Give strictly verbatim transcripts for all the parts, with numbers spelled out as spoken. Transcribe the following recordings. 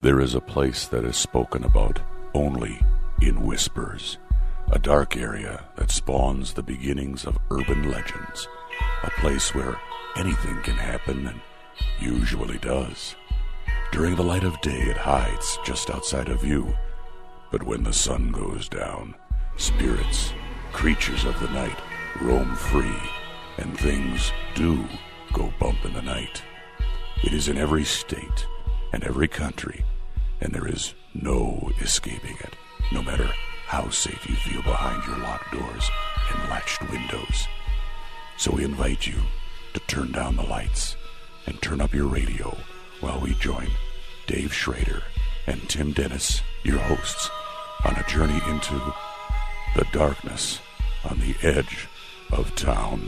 There is a place that is spoken about only in whispers, a dark area that spawns the beginnings of urban legends, a place where anything can happen and usually does. During the light of day, it hides just outside of view, but when the sun goes down, spirits, creatures of the night, roam free, and things do go bump in the night. It is in every state and every country, and there is no escaping it, no matter how safe you feel behind your locked doors and latched windows. So we invite you to turn down the lights and turn up your radio while we join Dave Schrader and Tim Dennis, your hosts, on a journey into the darkness on the edge of town.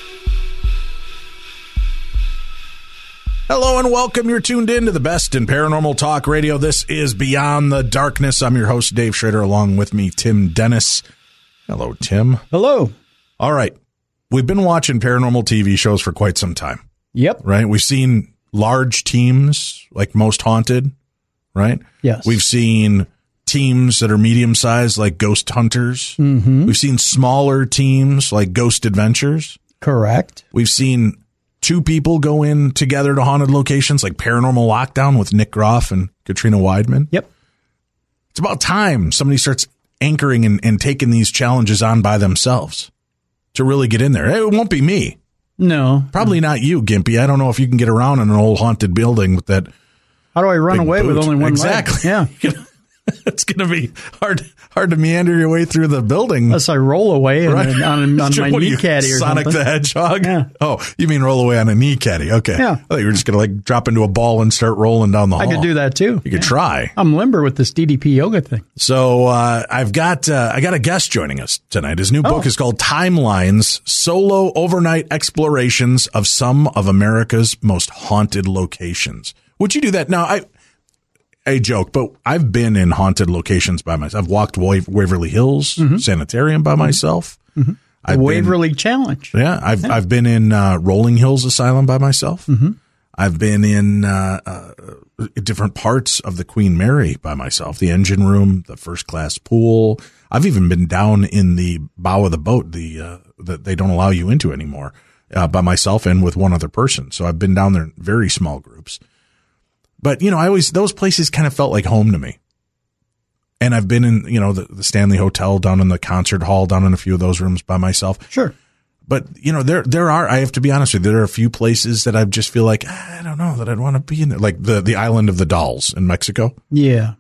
Hello and welcome. You're tuned in to the best in paranormal talk radio. This is Beyond the Darkness. I'm your host, Dave Schrader, along with me, Tim Dennis. Hello, Tim. Hello. All right. We've been watching paranormal T V shows for quite some time. Yep. Right? We've seen large teams like Most Haunted, right? Yes. We've seen teams that are medium-sized like Ghost Hunters. Mm-hmm. We've seen smaller teams like Ghost Adventures. Correct. We've seen two people go in together to haunted locations like Paranormal Lockdown with Nick Groff and Katrina Weidman. Yep. It's about time somebody starts anchoring and, and taking these challenges on by themselves to really get in there. It won't be me. No. Probably not you, Gimpy. I don't know if you can get around in an old haunted building with that. How do I run away boot. with only one exactly. leg? Yeah. It's going to be hard hard to meander your way through the building. Unless I roll away and, right? on, on, on my what knee you, caddy or Sonic something. the Hedgehog? Yeah. Oh, you mean roll away on a knee caddy. Okay. Yeah. I thought you were just going to like drop into a ball and start rolling down the hall. I could do that too. You could yeah. try. I'm limber with this D D P yoga thing. So uh, I've got uh, I got a guest joining us tonight. His new book oh. is called Timelines, Solo Overnight Explorations of Some of America's Most Haunted Locations. Would you do that? Now, I a joke, but I've been in haunted locations by myself. I've walked Wa- Waverly Hills mm-hmm. Sanitarium by mm-hmm. myself. Mm-hmm. I've the Waverly been, Challenge. Yeah, I've yeah. I've been in uh, Rolling Hills Asylum by myself. Mm-hmm. I've been in uh, uh, different parts of the Queen Mary by myself, the engine room, the first class pool. I've even been down in the bow of the boat, the uh, that they don't allow you into anymore, uh, by myself and with one other person. So I've been down there in very small groups. But, you know, I always, those places kind of felt like home to me. And I've been in, you know, the, the Stanley Hotel, down in the concert hall, down in a few of those rooms by myself. Sure. But, you know, there, there are, I have to be honest with you, there are a few places that I just feel like, I don't know that I'd want to be in there. Like the, the Island of the Dolls in Mexico. Yeah.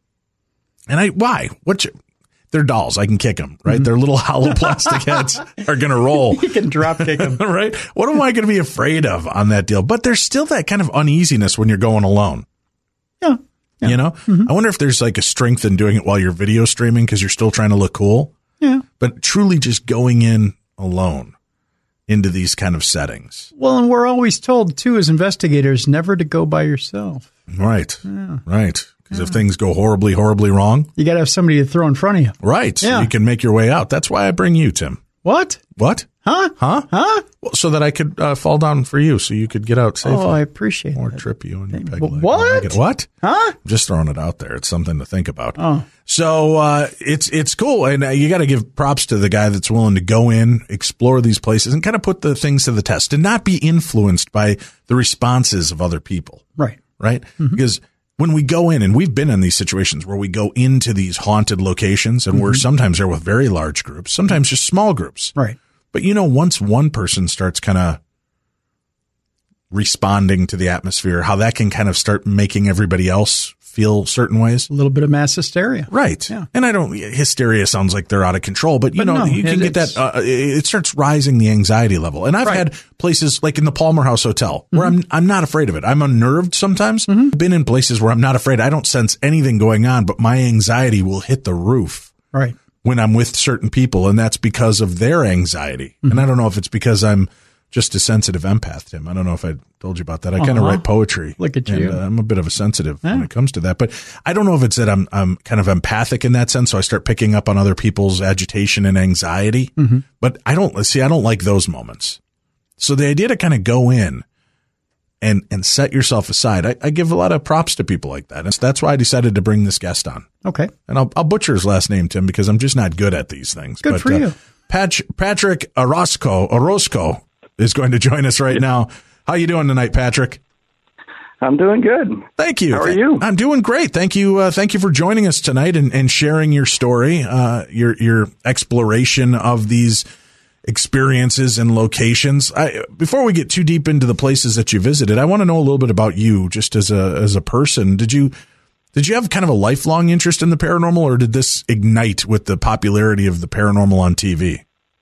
And I, why? What's your, they're dolls. I can kick them, right? Mm-hmm. Their little hollow plastic heads are going to roll. You can drop kick them. Right? What am I going to be afraid of on that deal? But there's still that kind of uneasiness when you're going alone. Yeah. yeah. You know? Mm-hmm. I wonder if there's like a strength in doing it while you're video streaming because you're still trying to look cool. Yeah. But truly just going in alone into these kind of settings. Well, and we're always told, too, as investigators, never to go by yourself. Right. Yeah. Right. Because if things go horribly, horribly wrong, you got to have somebody to throw in front of you. Right. Yeah. So you can make your way out. That's why I bring you, Tim. What? What? Huh? Huh? Huh? Well, so that I could uh, fall down for you so you could get out safely. Oh, I appreciate it. Or trip you and your peg What? leg. What? What? Huh? I'm just throwing it out there. It's something to think about. Oh. So uh, it's it's cool. And uh, you got to give props to the guy that's willing to go in, explore these places, and kind of put the things to the test and not be influenced by the responses of other people. Right. Right? Mm-hmm. Because when we go in, and we've been in these situations where we go into these haunted locations and mm-hmm. we're sometimes there with very large groups, sometimes just small groups. Right. But, you know, once one person starts kind of responding to the atmosphere, how that can kind of start making everybody else feel certain ways. A little bit of mass hysteria. Right. Yeah. And I don't, hysteria sounds like they're out of control, but you but know, no, you can get that, uh, it starts rising the anxiety level. And I've right. had places like in the Palmer House Hotel where mm-hmm. I'm, I'm not afraid of it. I'm unnerved sometimes. Mm-hmm. I've been in places where I'm not afraid. I don't sense anything going on, but my anxiety will hit the roof. Right. When I'm with certain people, and that's because of their anxiety. Mm-hmm. And I don't know if it's because I'm just a sensitive empath, Tim. I don't know if I told you about that. I uh-huh. kind of write poetry. Look at and, you. Uh, I'm a bit of a sensitive yeah. when it comes to that. But I don't know if it's that I'm I'm kind of empathic in that sense, so I start picking up on other people's agitation and anxiety. Mm-hmm. But I don't, see, I don't like those moments. So the idea to kind of go in and, and set yourself aside. I, I give a lot of props to people like that. And that's why I decided to bring this guest on. Okay. And I'll, I'll butcher his last name, Tim, because I'm just not good at these things. Good but, for uh, you. Pat, Patrick Orozco, Orozco is going to join us right now. How you doing tonight, Patrick? I'm doing good. Thank you. How are you? I'm doing great. Thank you. Uh, thank you for joining us tonight and, and sharing your story, uh, your your exploration of these experiences and locations. I, before we get too deep into the places that you visited, I want to know a little bit about you, just as a as a person. Did you did you have kind of a lifelong interest in the paranormal, or did this ignite with the popularity of the paranormal on T V?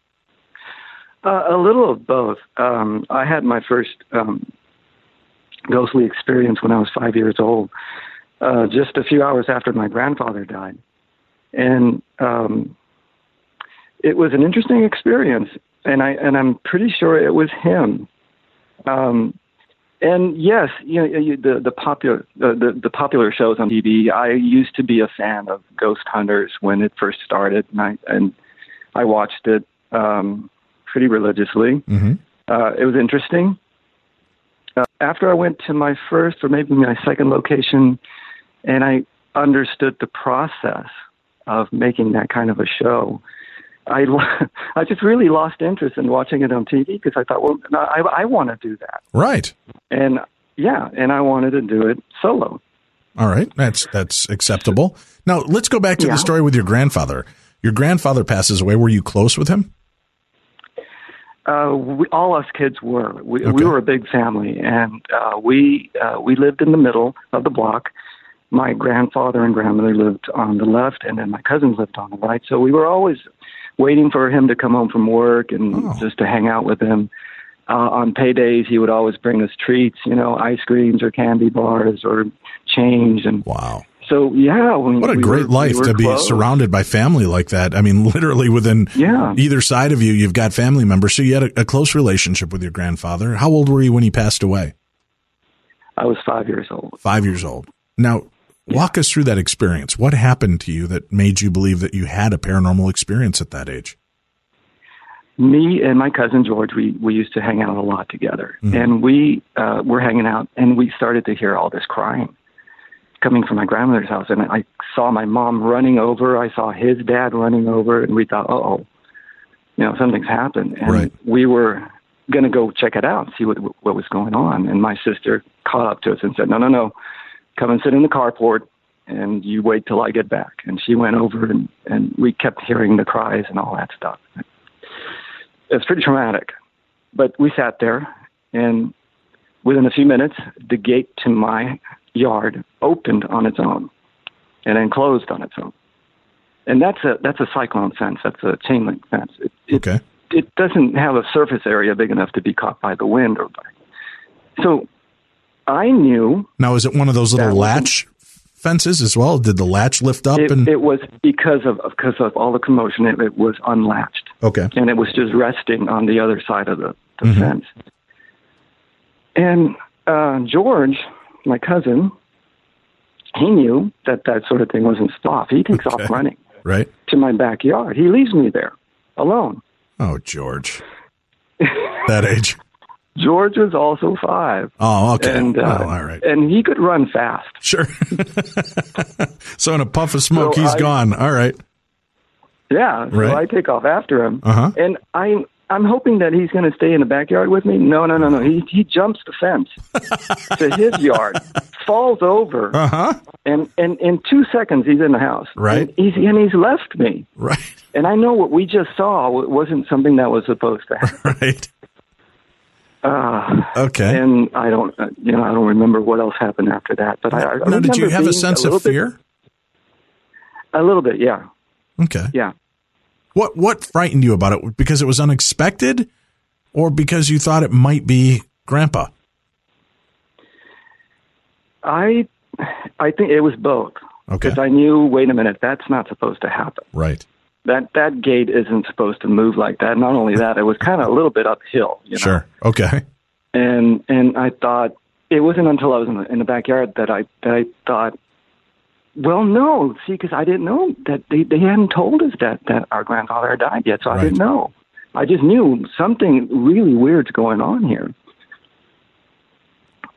Uh, a little of both. Um, I had my first um, ghostly experience when I was five years old, uh, just a few hours after my grandfather died. And um, it was an interesting experience, and, I, and I'm pretty sure it was him. Um, and yes, you know, you, the, the, popular, uh, the, the popular shows on T V, I used to be a fan of Ghost Hunters when it first started, and I, and I watched it um, pretty religiously. Mm-hmm. Uh, it was interesting. Uh, after I went to my first or maybe my second location, and I understood the process of making that kind of a show, I, I just really lost interest in watching it on T V because I thought, well, no, I, I want to do that. Right. And yeah, and I wanted to do it solo. All right. That's that's acceptable. Now, let's go back to Yeah. the story with your grandfather. Your grandfather passes away. Were you close with him? Uh, we, all us kids were. We, Okay. we were a big family, and uh, we uh, we lived in the middle of the block. My grandfather and grandmother lived on the left, and then my cousins lived on the right. So we were always waiting for him to come home from work and Oh. just to hang out with him. Uh, on paydays, he would always bring us treats, you know, ice creams or candy bars or change. And Wow. so, yeah. When What a we great were, life we were to be close. surrounded by family like that. I mean, literally within Yeah. either side of you, you've got family members. So you had a, a close relationship with your grandfather. How old were you when he passed away? I was five years old. Five years old. Now, walk us through that experience. What happened to you that made you believe that you had a paranormal experience at that age? Me and my cousin George, we, we used to hang out a lot together. Mhm. And we uh, were hanging out, and we started to hear all this crying coming from my grandmother's house. And I saw my mom running over. I saw his dad running over, and we thought, uh-oh, you know, something's happened. And Right. we were going to go check it out and see what what was going on. And my sister caught up to us and said, no, no, no, come and sit in the carport, and you wait till I get back. And she went over, and, and we kept hearing the cries and all that stuff. It's pretty traumatic. But we sat there, and within a few minutes, the gate to my yard opened on its own and then closed on its own. And that's a that's a cyclone fence. That's a chain link fence. It, it, Okay. it doesn't have a surface area big enough to be caught by the wind or by. So I knew Now, is it one of those little That wasn't- latch fences as well? Did the latch lift up? it, and it was because of because of all the commotion. It, it was unlatched. Okay. And it was just resting on the other side of the, the Mhm. fence. And uh, George, my cousin, he knew that that sort of thing wasn't off. He takes Okay. off running Right. to my backyard. He leaves me there alone. Oh, George. That age. George was also five. Oh, okay. And, uh, Well, all right. and he could run fast. Sure. So in a puff of smoke, So he's I- gone. All right. Yeah, so Right. I take off after him. Uh-huh. And I, I'm hoping that he's going to stay in the backyard with me. No, no, no, no. He he jumps the fence to his yard, falls over, Uh-huh. and, and in two seconds he's in the house. Right. And he's, and he's left me. Right. And I know what we just saw wa- wasn't something that was supposed to happen. Right. Uh, Okay. and I don't, uh, you know, I don't remember what else happened after that. But I, I Now, did you remember have a being sense little of bit- fear? A little bit, yeah, Okay. yeah. What what frightened you about it? Because it was unexpected, or because you thought it might be Grandpa? I, I think it was both. Okay. Because I knew, wait a minute, that's not supposed to happen. Right. That that gate isn't supposed to move like that. Not only that, it was kind of a little bit uphill. You know? Sure. Okay. And and I thought it wasn't until I was in the, in the backyard that I that I thought, well, no, see, because I didn't know that they, they hadn't told us that that our grandfather had died yet, so Right. I didn't know. I just knew something really weird's going on here.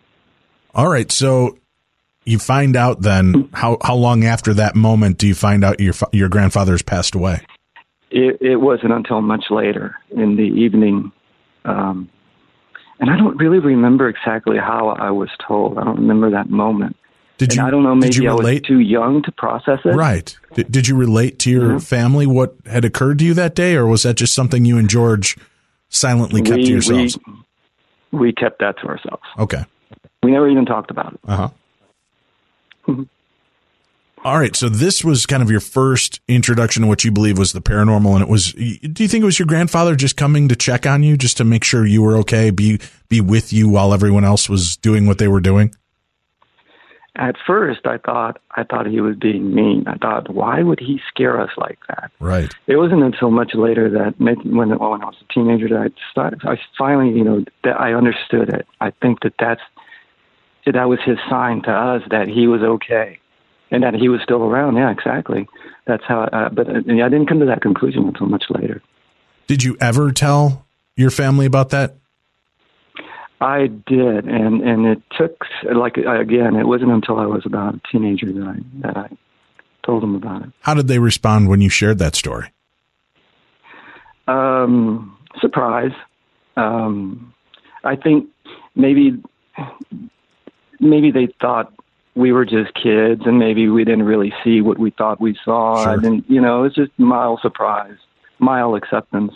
All right. So you find out then how, how long after that moment do you find out your, your grandfather has passed away? It, it wasn't until much later in the evening. Um, and I don't really remember exactly how I was told. I don't remember that moment. Did you, and I don't know, maybe did you I was relate? too young to process it. Right. Did, did you relate to your mm-hmm. family what had occurred to you that day, or was that just something you and George silently kept we, to yourselves? We, we kept that to ourselves. Okay. We never even talked about it. Uh-huh. All right, so this was kind of your first introduction to what you believe was the paranormal, and it was, do you think it was your grandfather just coming to check on you, just to make sure you were okay, be be with you while everyone else was doing what they were doing? At first, I thought I thought he was being mean. I thought, why would he scare us like that? Right. It wasn't until much later that when when I was a teenager that I started, I finally, you know, that I understood it. I think that that's that was his sign to us that he was okay and that he was still around. Yeah, exactly. That's how. Uh, but uh, I didn't come to that conclusion until much later. Did you ever tell your family about that? I did, and, and it took, like, again, it wasn't until I was about a teenager that I that I told them about it. How did they respond when you shared that story? Um, surprise. Um, I think maybe maybe they thought we were just kids, and maybe we didn't really see what we thought we saw. Sure. I didn't, you know, it's just mild surprise, mild acceptance.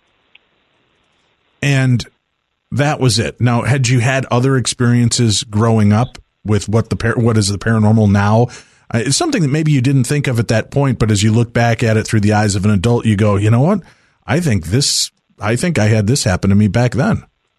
And that was it. Now, had you had other experiences growing up with what the par- what is the paranormal now? Uh, it's something that maybe you didn't think of at that point, but as you look back at it through the eyes of an adult, you go, you know what? I think this. I think I had this happen to me back then.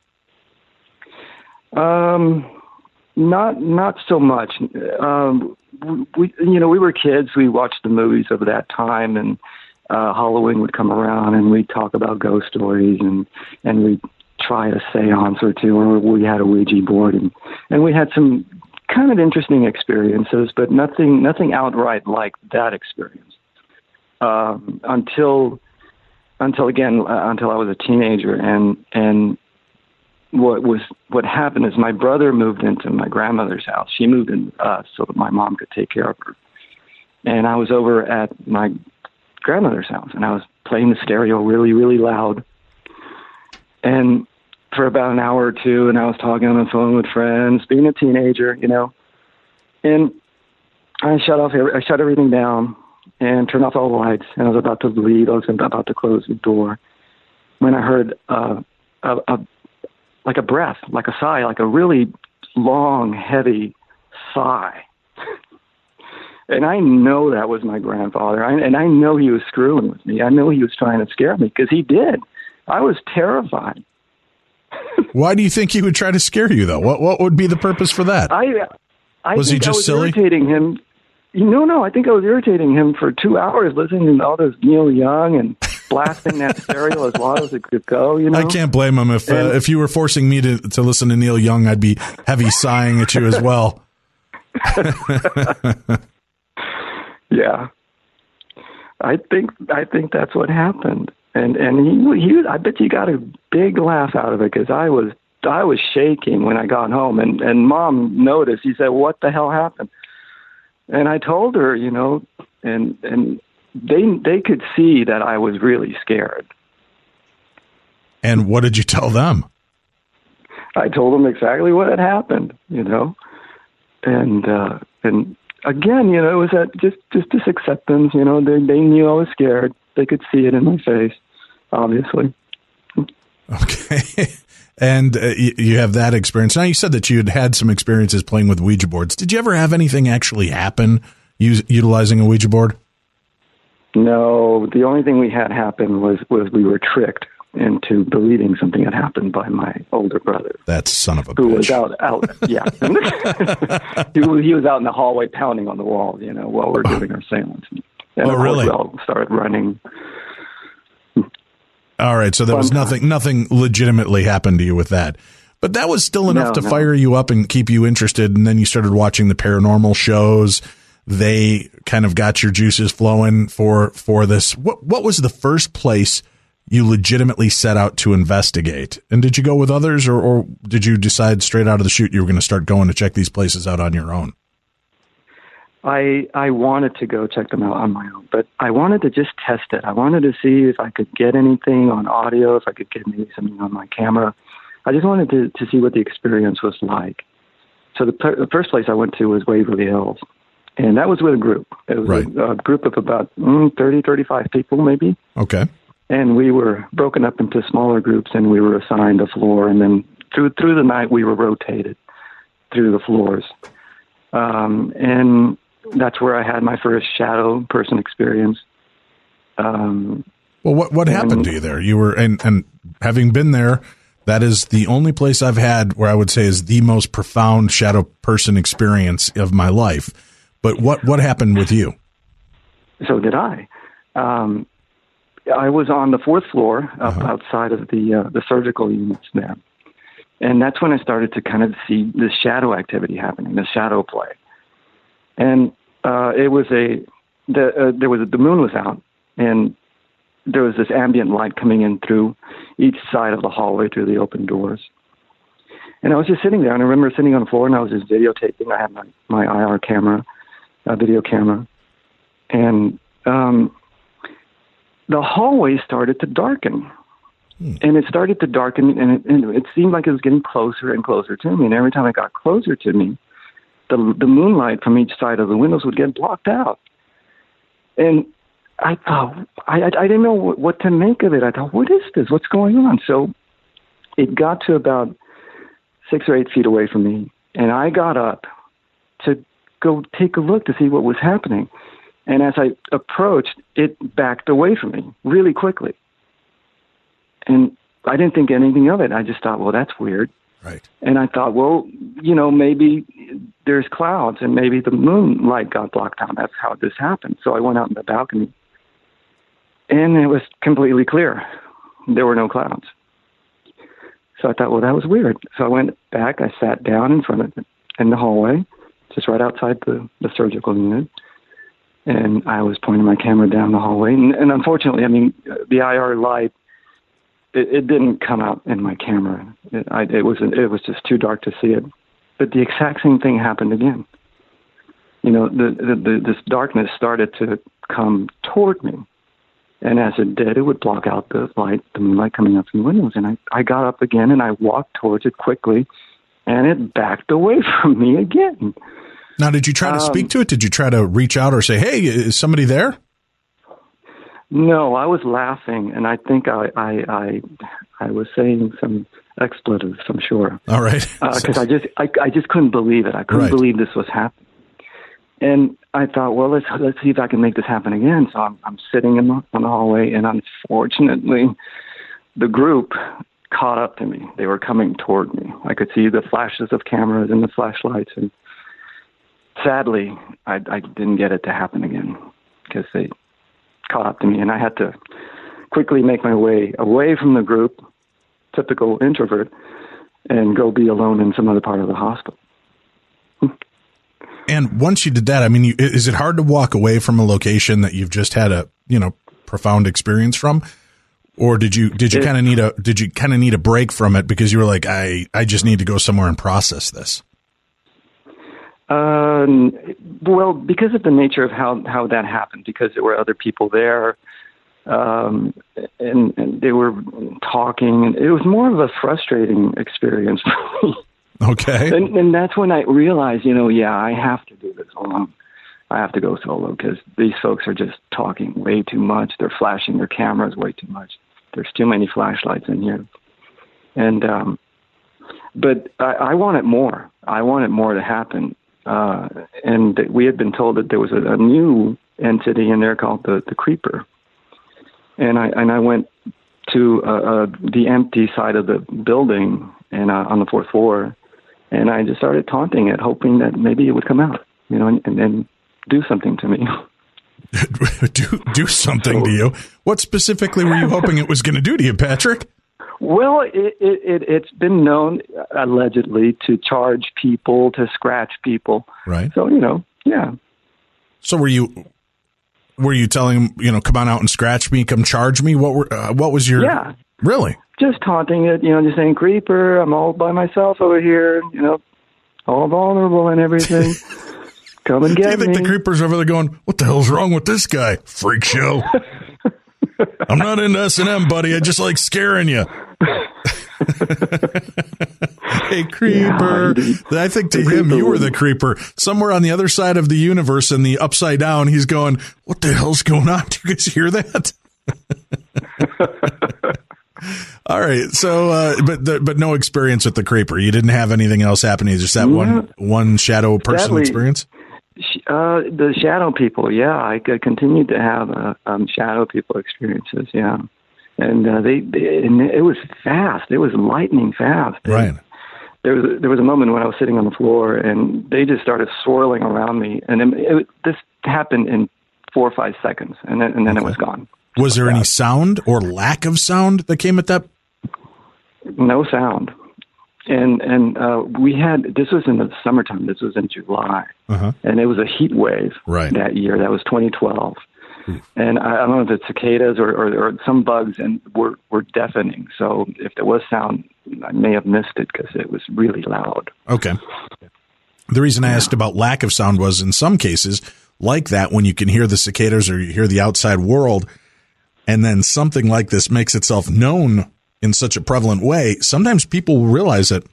Um, not not so much. Um, we you know we were kids. We watched the movies of that time, and uh, Halloween would come around, and we'd talk about ghost stories, and and we. try a seance or two, or we had a Ouija board, and, and we had some kind of interesting experiences, but nothing nothing outright like that experience. Um, until until again, uh, until I was a teenager, and and what was what happened is my brother moved into my grandmother's house. She moved in uh, so that my mom could take care of her, and I was over at my grandmother's house, and I was playing the stereo really really loud. And for about an hour or two, and I was talking on the phone with friends, being a teenager, you know, and I shut off, I shut everything down and turned off all the lights, and I was about to leave. I was about to close the door when I heard uh, a, a like a breath, like a sigh, like a really long, heavy sigh. And I know that was my grandfather, I, and I know he was screwing with me. I know he was trying to scare me, because he did. I was terrified. Why do you think he would try to scare you, though? What what would be the purpose for that? I, I was think he just I was silly? irritating him. No, no, I think I was irritating him for two hours listening to all this Neil Young and blasting that stereo as loud as it could go. You know, I can't blame him. If uh, if you were forcing me to, to listen to Neil Young, I'd be heavy sighing at you as well. Yeah, I think I think that's what happened. And and he, he I bet you got a big laugh out of it, because I was I was shaking when I got home, and, and Mom noticed. He said, "What the hell happened?" And I told her, you know, and and they they could see that I was really scared. And what did you tell them? I told them exactly what had happened, you know, and uh, and again, you know, it was that just just this acceptance. You know, they they knew I was scared. They could see it in my face, obviously. Okay. And uh, you, you have that experience. Now, you said that you had had some experiences playing with Ouija boards. Did you ever have anything actually happen use, utilizing a Ouija board? No. The only thing we had happen was, was we were tricked into believing something had happened by my older brother. That son of a who bitch. was out, out yeah. he, was, he was out in the hallway pounding on the wall, you know, while we're doing our seance. And oh, really? We all started running. All right, so there was nothing nothing legitimately happened to you with that. But that was still enough no, to no. fire you up and keep you interested, and then you started watching the paranormal shows. They kind of got your juices flowing for for this. What what was the first place you legitimately set out to investigate. And did you go with others, or, or did you decide straight out of the chute you were going to start going to check these places out on your own? I I wanted to go check them out on my own, but I wanted to just test it. I wanted to see if I could get anything on audio, if I could get maybe something on my camera. I just wanted to, to see what the experience was like. So the, the first place I went to was Waverly Hills, and that was with a group. It was right. a, a group of about mm, thirty, thirty-five people maybe. Okay. And we were broken up into smaller groups, and we were assigned a floor, and then through through the night we were rotated through the floors. Um, and that's where I had my first shadow person experience. Um, well, what what happened to you there? You were and and having been there, that is the only place I've had where I would say is the most profound shadow person experience of my life. But what what happened with you? So did I. Um, I was on the fourth floor up uh-huh. outside of the uh, the surgical units there, and that's when I started to kind of see the shadow activity happening, the shadow play. And uh, it was a the uh, there was a, the moon was out, and there was this ambient light coming in through each side of the hallway through the open doors. And I was just sitting there, and I remember sitting on the floor, and I was just videotaping. I had my, my I R camera, a video camera, and um, the hallway started to darken. Hmm. And it started to darken, and it, and it seemed like it was getting closer and closer to me. And every time it got closer to me, the the moonlight from each side of the windows would get blocked out. And I thought, I, I, I didn't know what, what to make of it. I thought, what is this? What's going on? So it got to about six or eight feet away from me, and I got up to go take a look to see what was happening. And as I approached, it backed away from me really quickly. And I didn't think anything of it. I just thought, well, that's weird. Right. And I thought, well, you know, maybe there's clouds and maybe the moonlight got blocked out. That's how this happened. So I went out in the balcony, and it was completely clear. There were no clouds. So I thought, well, that was weird. So I went back. I sat down in front of it in the hallway, just right outside the, the surgical unit. And I was pointing my camera down the hallway. And, and unfortunately, I mean, the I R light, it, it didn't come out in my camera. It, I, it was it was just too dark to see it. But the exact same thing happened again. You know, the, the, the this darkness started to come toward me. And as it did, it would block out the light, the moonlight coming up from the windows. And I, I got up again, and I walked towards it quickly, and it backed away from me again. Now, did you try to um, speak to it? Did you try to reach out or say, hey, is somebody there? No, I was laughing, and I think I I, I, I was saying some expletives, I'm sure. All right. Because uh, I just I, I just couldn't believe it. I couldn't right. believe this was happening. And I thought, well, let's let's see if I can make this happen again. So I'm I'm sitting in the, in the hallway, and unfortunately, the group caught up to me. They were coming toward me. I could see the flashes of cameras and the flashlights, and sadly, I, I didn't get it to happen again because they caught up to me, and I had to quickly make my way away from the group, typical introvert, and go be alone in some other part of the hospital. And once you did that, I mean, you, is it hard to walk away from a location that you've just had a, you know, profound experience from? Or did you, did you kind of need a, did you kind of need a break from it because you were like, I, I just need to go somewhere and process this? Um, well, because of the nature of how, how that happened, because there were other people there, um, and, and they were talking, and it was more of a frustrating experience for me. Okay. And, and that's when I realized, you know, yeah, I have to do this alone. I have to go solo because these folks are just talking way too much. They're flashing their cameras way too much. There's too many flashlights in here. And, um, but I, I wanted more. I wanted more to happen. Uh, and we had been told that there was a, a new entity in there called the, the Creeper. And I, and I went to uh, uh, the empty side of the building and uh, on the fourth floor. And I just started taunting it, hoping that maybe it would come out, you know, and, and, and do something to me. do do something so, to you? What specifically were you hoping it was going to do to you, Patrick? Well, it, it, it, it's been known, allegedly, to charge people, to scratch people. Right. So, you know, yeah. So were you, were you telling him, you know, come on out and scratch me, come charge me? What were, uh, what was your, Yeah. really? Just taunting it, you know, just saying, creeper, I'm all by myself over here, you know, all vulnerable and everything. Come and get me. Do you think me. the creeper's over there going, what the hell's wrong with this guy? Freak show. I'm not into S and M, buddy. I just like scaring you. Hey, creeper. Yeah, I think to the him, you were the creeper. Somewhere on the other side of the universe in the upside down, he's going, what the hell's going on? Do you guys hear that? All right. So, uh, but the, but no experience with the creeper. You didn't have anything else happening. Just that yeah. one one shadow person Sadly, experience? Uh, the shadow people, yeah. I continued to have uh, um, shadow people experiences, yeah. And uh, they, they and it was fast. It was lightning fast. Right. And there was a, there was a moment when I was sitting on the floor, and they just started swirling around me, and it, it, this happened in four or five seconds, and then and then okay. it was gone. Was there any sound or lack of sound that came at that? No sound. And and uh, we had, this was in the summertime, this was in July, uh-huh. and it was a heat wave right. that year. That was twenty twelve. Hmm. And I, I don't know if it's cicadas or, or, or some bugs, and were, were deafening. So if there was sound, I may have missed it because it was really loud. Okay. The reason I asked about lack of sound was in some cases, like that, when you can hear the cicadas or you hear the outside world, and then something like this makes itself known in such a prevalent way, sometimes people realize that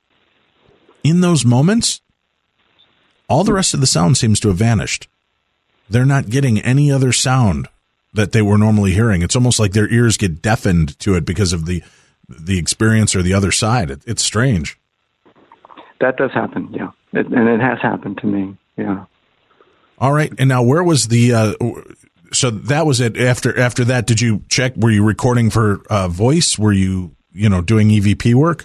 in those moments, all the rest of the sound seems to have vanished. They're not getting any other sound that they were normally hearing. It's almost like their ears get deafened to it because of the the experience or the other side. It, it's strange. That does happen, yeah. It, and it has happened to me, yeah. All right. And now where was the... Uh, So that was it. After after that, did you check? Were you recording for uh, voice? Were you you know doing E V P work?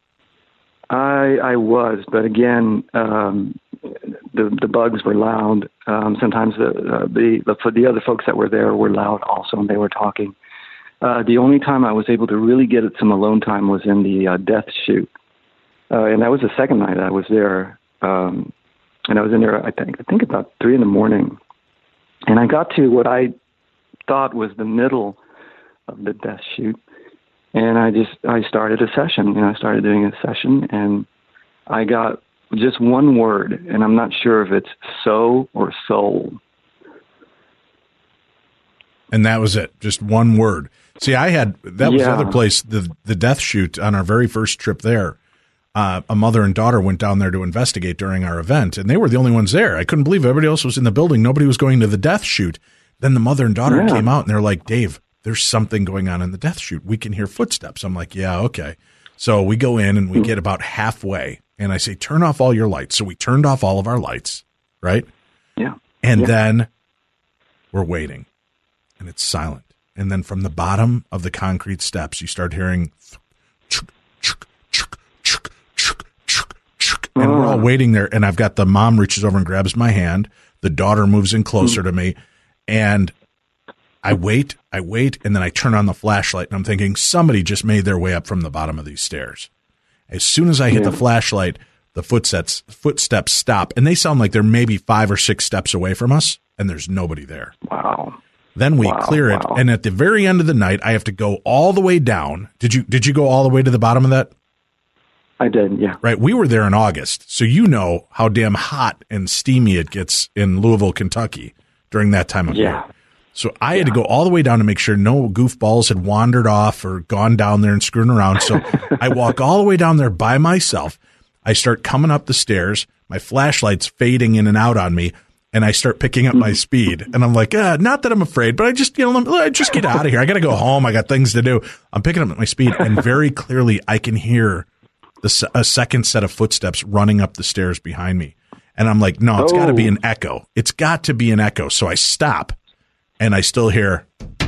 I I was, but again, um, the the bugs were loud. Um, sometimes the uh, the the for the other folks that were there were loud also, and they were talking. Uh, the only time I was able to really get some alone time was in the uh, death chute, uh, and that was the second night I was there. Um, and I was in there, I think I think about three in the morning. And I got to what I thought was the middle of the death chute, and I just I started a session. You know, I started doing a session, and I got just one word, and I'm not sure if it's so or soul. And that was it, just one word. See, I had that was yeah. the other place, the the death chute on our very first trip there. Uh, a mother and daughter went down there to investigate during our event, and they were the only ones there. I couldn't believe everybody else was in the building. Nobody was going to the death chute. Then the mother and daughter yeah. came out, and they're like, Dave, there's something going on in the death chute. We can hear footsteps. I'm like, yeah, okay. So we go in, and we get about halfway, and I say, turn off all your lights. So we turned off all of our lights, right? Yeah. And yeah. then we're waiting, and it's silent. And then from the bottom of the concrete steps, you start hearing chuk, chuk, chuk, chuk, chuk, chuk, chuk. And we're all waiting there. And I've got the mom reaches over and grabs my hand. The daughter moves in closer to me. And I wait, I wait, and then I turn on the flashlight. And I'm thinking, somebody just made their way up from the bottom of these stairs. As soon as I hit yeah. the flashlight, the footsteps, footsteps stop. And they sound like they're maybe five or six steps away from us. And there's nobody there. Wow. Then we wow, clear it, wow. and at the very end of the night, I have to go all the way down. Did you Did you go all the way to the bottom of that? I did, yeah. Right, we were there in August, so you know how damn hot and steamy it gets in Louisville, Kentucky during that time of yeah. year. So I yeah. had to go all the way down to make sure no goofballs had wandered off or gone down there and screwing around. So I walk all the way down there by myself. I start coming up the stairs. My flashlight's fading in and out on me. And I start picking up my speed, and I'm like, uh, not that I'm afraid, but I just, you know, I just get out of here. I got to go home. I got things to do. I'm picking up my speed, and very clearly I can hear the a second set of footsteps running up the stairs behind me. And I'm like, no, it's oh. got to be an echo. It's got to be an echo. So I stop, and I still hear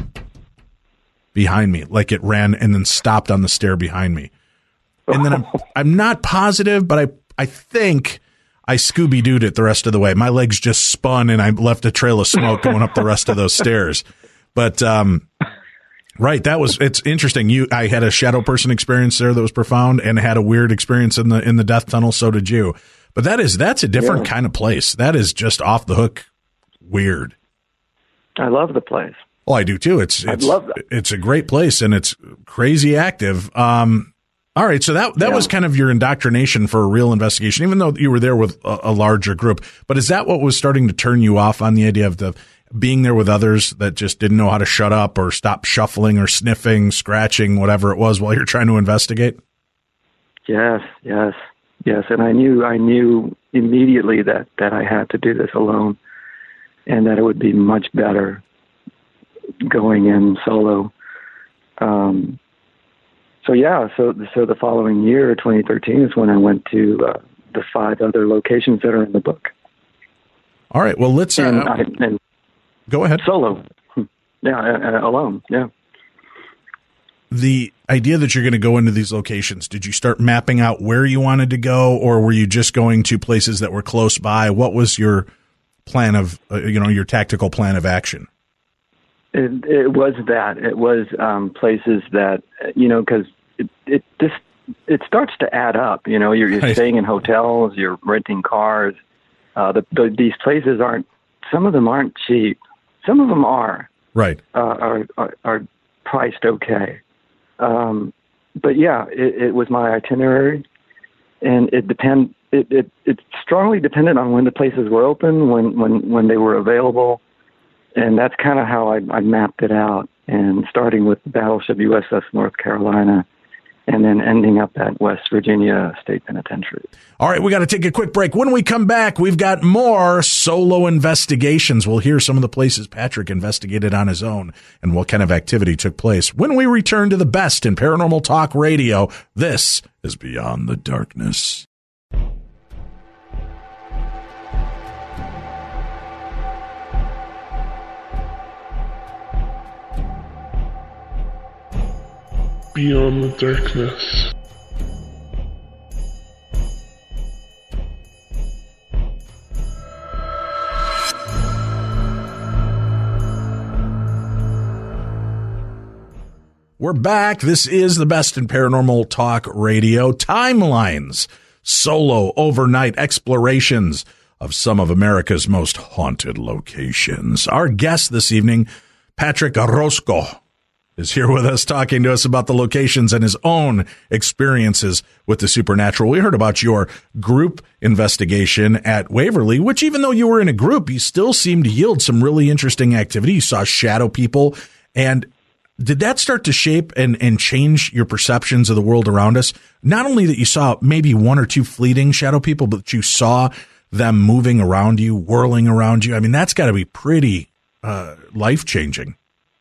behind me, like it ran and then stopped on the stair behind me. And then I'm, I'm not positive, but I, I think I Scooby-Dooed it the rest of the way. My legs just spun, and I left a trail of smoke going up the rest of those stairs. But, um, right, that was, it's interesting. You, I had a shadow person experience there that was profound, and had a weird experience in the, in the death tunnel. So did you. But that is, that's a different yeah. kind of place. That is just off the hook weird. I love the place. Oh, I do too. It's it's love that. It's a great place and it's crazy active. Um, all right, so that that Yeah. was kind of your indoctrination for a real investigation, even though you were there with a, a larger group. But is that what was starting to turn you off on the idea of the being there with others that just didn't know how to shut up or stop shuffling or sniffing, scratching, whatever it was, while you're trying to investigate? Yes, yes, yes. And I knew, I knew immediately that, that I had to do this alone, and that it would be much better going in solo. Um, so yeah, so so the following year, twenty thirteen, is when I went to uh, the five other locations that are in the book. All right, well, let's uh, And, I, and go ahead. solo, yeah, uh, alone, yeah. The idea that you're going to go into these locations, did you start mapping out where you wanted to go, or were you just going to places that were close by? What was your plan of, uh, you know, your tactical plan of action? It, it was that. It was um, places that, you know, because it, it just, it starts to add up. You know, you're, you're Right. staying in hotels, you're renting cars. Uh, the, the, these places aren't, some of them aren't cheap. Some of them are, Right. uh, are, are, are priced okay. Um, but yeah, it, it was my itinerary, and it depend, it, it, it strongly depended on when the places were open, when, when, when they were available. And that's kind of how I, I mapped it out, and starting with the battleship U S S North Carolina, and then ending up at West Virginia State Penitentiary. All right, we got to take a quick break. When we come back, we've got more solo investigations. We'll hear some of the places Patrick investigated on his own and what kind of activity took place. When we return to the best in paranormal talk radio, this is Beyond the Darkness. Beyond the Darkness. We're back. This is the best in paranormal talk radio. Timelines, solo overnight explorations of some of America's most haunted locations. Our guest this evening, Patrick Orozco, is here with us talking to us about the locations and his own experiences with the supernatural. We heard about your group investigation at Waverly, which even though you were in a group, you still seemed to yield some really interesting activity. You saw shadow people. And did that start to shape and, and change your perceptions of the world around us? Not only that you saw maybe one or two fleeting shadow people, but you saw them moving around you, whirling around you. I mean, that's got to be pretty uh, life-changing.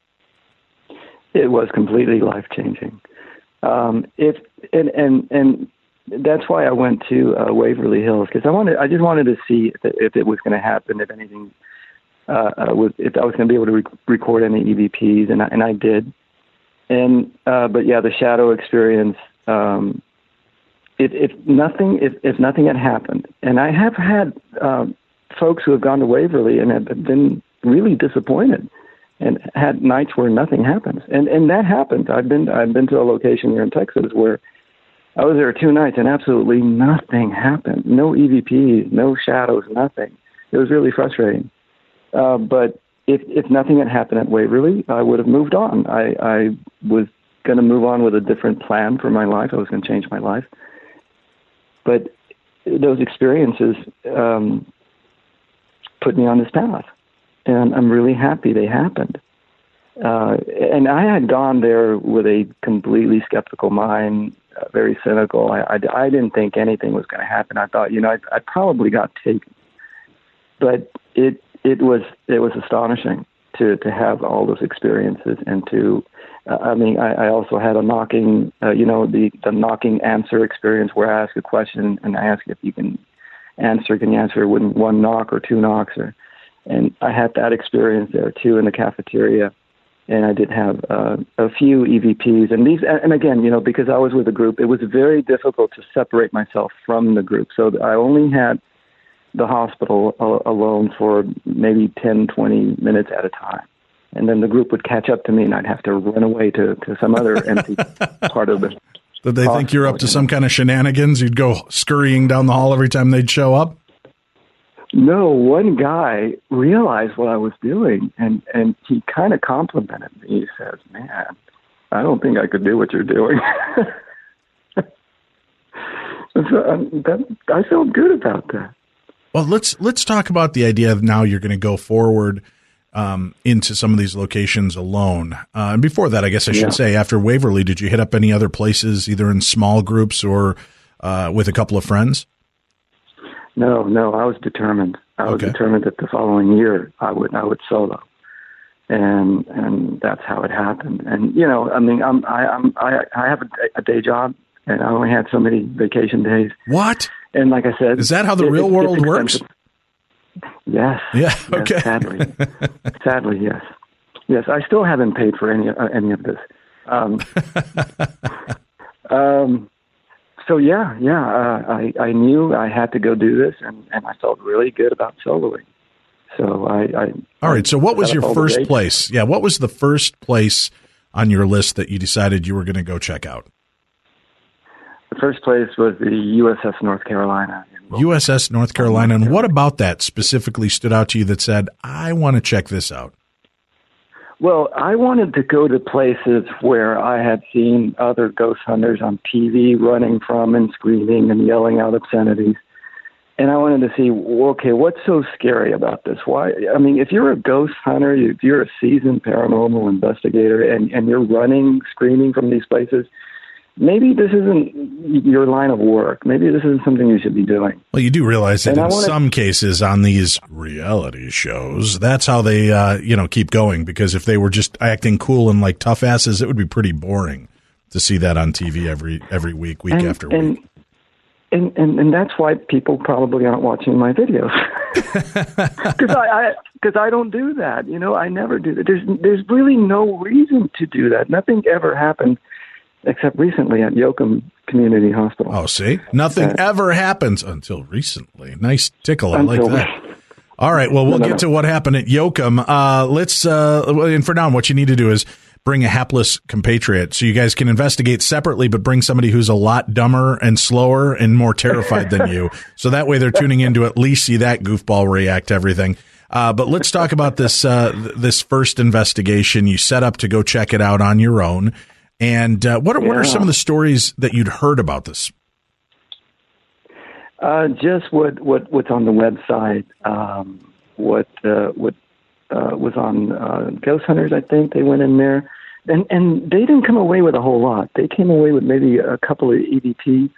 It was completely life-changing. Um, if and, and and that's why I went to uh, Waverly Hills, because I wanted, I just wanted to see if it, if it was going to happen, if anything, uh, uh, was, if I was going to be able to rec- record any E V Ps, and I, and I did. And uh, but yeah, the shadow experience. Um, if, if nothing, if, if nothing had happened, and I have had uh, folks who have gone to Waverly and have been really disappointed, and had nights where nothing happens, and and that happens. I've been I've been to a location here in Texas where I was there two nights and absolutely nothing happened. No E V Ps, no shadows, nothing. It was really frustrating. Uh, but if if nothing had happened at Waverly, I would have moved on. I I was going to move on with a different plan for my life. I was going to change my life. But those experiences um, put me on this path. And I'm really happy they happened. Uh, and I had gone there with a completely skeptical mind, uh, very cynical. I, I, I didn't think anything was going to happen. I thought, you know, I, I probably got taken. But it it was it was astonishing to, to have all those experiences and to, uh, I mean, I, I also had a knocking, uh, you know, the, the knocking answer experience where I ask a question and I ask if you can answer, can you answer with one knock or two knocks or. And I had that experience there too in the cafeteria, and I did have uh, a few E V Ps. And these, and again, you know, because I was with a group, it was very difficult to separate myself from the group. So I only had the hospital uh, alone for maybe ten, twenty minutes at a time, and then the group would catch up to me, and I'd have to run away to, to some other empty part of the. Did they think you're up to some kind of shenanigans? You'd go scurrying down the hall every time they'd show up? No, one guy realized what I was doing, and, and he kind of complimented me. He says, man, I don't think I could do what you're doing. so, um, that, I felt good about that. Well, let's let's talk about the idea of now you're going to go forward um, into some of these locations alone. Uh, and before that, I guess I should yeah. say, after Waverly, did you hit up any other places, either in small groups or uh, with a couple of friends? No, no, I was determined. I was okay. determined that the following year I would I would solo, and and that's how it happened. And you know, I mean, I'm I I'm I, I have a, a day job, and I only had so many vacation days. What? And like I said, is that how the it, real it, world works? Yes. Yeah. Yes, okay. Sadly, sadly, yes, yes. I still haven't paid for any uh, any of this. Um, um. So yeah, yeah, uh, I, I knew I had to go do this, and, and I felt really good about soloing. So I, I all right. So what was your first dates. place? Yeah, what was the first place on your list that you decided you were going to go check out? The first place was the U S S North Carolina. U S S North Carolina, and what about that specifically stood out to you that said, I want to check this out? Well, I wanted to go to places where I had seen other ghost hunters on T V running from and screaming and yelling out obscenities. And I wanted to see, okay, what's so scary about this? Why? I mean, if you're a ghost hunter, if you're a seasoned paranormal investigator and, and you're running, screaming from these places, maybe this isn't your line of work. Maybe this isn't something you should be doing. Well, you do realize that and in wanna, some cases on these reality shows, that's how they, uh, you know, keep going. Because if they were just acting cool and like tough asses, it would be pretty boring to see that on T V every every week, week and, after and, week. And, and and that's why people probably aren't watching my videos, because I because I, I don't do that. You know, I never do that. There's there's really no reason to do that. Nothing ever happened. Except recently at Yoakum Community Hospital. Oh, see? Nothing uh, ever happens until recently. Nice tickle. I like that. Re- All right. Well, we'll no, no, get no. to what happened at Yoakum. Uh, let's, uh, and for now, what you need to do is bring a hapless compatriot so you guys can investigate separately, but bring somebody who's a lot dumber and slower and more terrified than you. So that way they're tuning in to at least see that goofball react to everything. Uh, but let's talk about this, uh, this first investigation you set up to go check it out on your own. And uh, what, are, yeah. what are some of the stories that you'd heard about this? Uh, just what, what what's on the website, um, what uh, what uh, was on uh, Ghost Hunters. I think they went in there, and and they didn't come away with a whole lot. They came away with maybe a couple of E V Ps.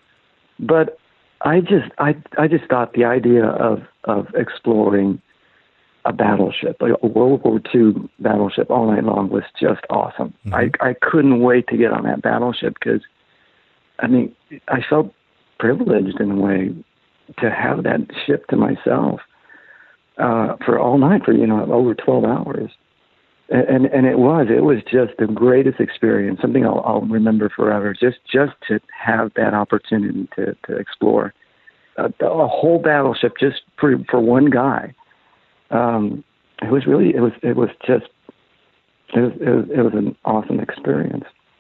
But I just I I just thought the idea of of exploring a battleship, like a World War Two battleship all night long was just awesome. Mm-hmm. I, I couldn't wait to get on that battleship because, I mean, I felt privileged in a way to have that ship to myself uh, for all night, for, you know, over twelve hours. And, and, and it was, it was just the greatest experience, something I'll, I'll remember forever, just, just to have that opportunity to, to explore a, a whole battleship just for, for one guy. Um, it was really, it was, it was just, it was, it was, it was an awesome experience.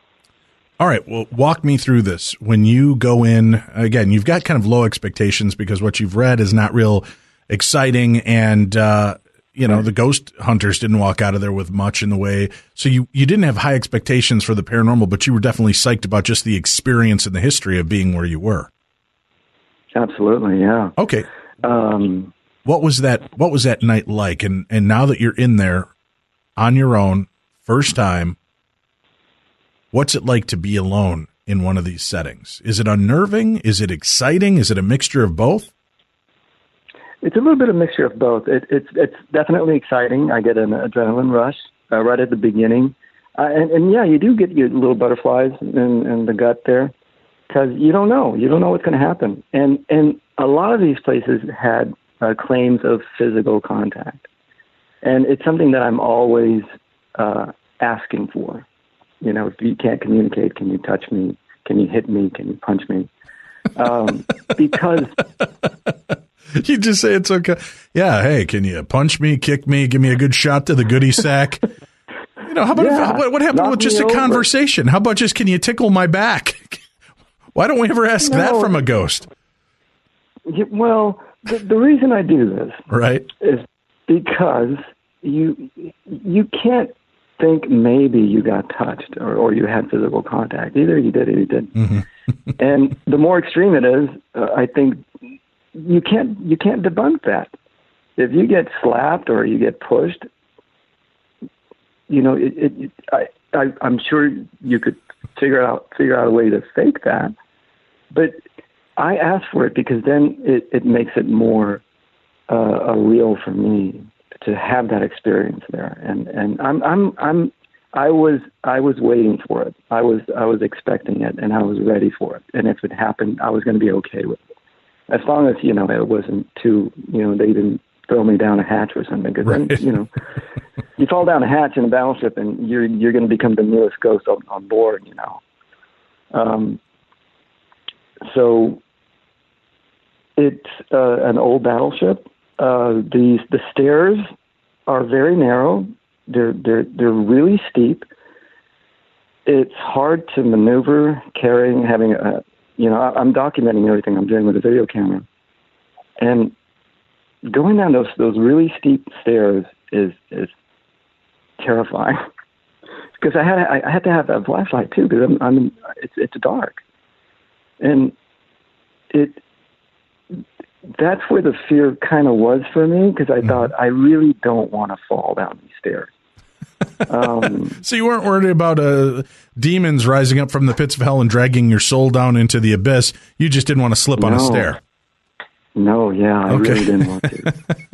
All right. Well, walk me through this. When you go in, again, you've got kind of low expectations because what you've read is not real exciting. And, uh, you know, the ghost hunters didn't walk out of there with much in the way. So you, you didn't have high expectations for the paranormal, but you were definitely psyched about just the experience and the history of being where you were. Absolutely. Yeah. Okay. Um, What was that? What was that night like? And and now that you're in there, on your own, first time, what's it like to be alone in one of these settings? Is it unnerving? Is it exciting? Is it a mixture of both? It's a little bit of a mixture of both. It, it's it's definitely exciting. I get an adrenaline rush uh, right at the beginning, uh, and, and yeah, you do get your little butterflies in, in the gut there because you don't know. You don't know what's going to happen, and and a lot of these places had Uh, claims of physical contact. And it's something that I'm always uh, asking for. You know, if you can't communicate, can you touch me? Can you hit me? Can you punch me? Um, because... You just say it's okay. Yeah, hey, can you punch me, kick me, give me a good shot to the goodie sack? You know, how about yeah, if, what, what happened with just a over. conversation? How about just, can you tickle my back? Why don't we ever ask no. that from a ghost? Yeah, well... the, the reason I do this, right, is because you you can't think maybe you got touched or, or you had physical contact. Either you did or you didn't. Mm-hmm. And the more extreme it is, uh, I think you can't you can't debunk that. If you get slapped or you get pushed, you know, it, it, it, I, I, I'm sure you could figure out figure out a way to fake that. But I ask for it because then it, it makes it more uh, a real for me to have that experience there. And, and I'm I'm I'm I was I was waiting for it. I was I was expecting it, and I was ready for it. And if it happened, I was going to be okay with it, as long as you know it wasn't too you know they didn't throw me down a hatch or something. Because right. then you know you fall down a hatch in a battleship, and you're you're going to become the newest ghost on, on board. You know. Um. So it's uh, an old battleship. Uh, the the stairs are very narrow. They're they're they're really steep. It's hard to maneuver carrying, having a you know I'm documenting everything I'm doing with a video camera, and going down those those really steep stairs is is terrifying because I had I had to have a flashlight too because I'm, I'm it's it's dark, and it. That's where the fear kind of was for me because I mm-hmm. thought I really don't want to fall down these stairs. Um, so you weren't worried about uh, demons rising up from the pits of hell and dragging your soul down into the abyss. You just didn't want to slip no. on a stair. No, yeah, I okay. really didn't want to.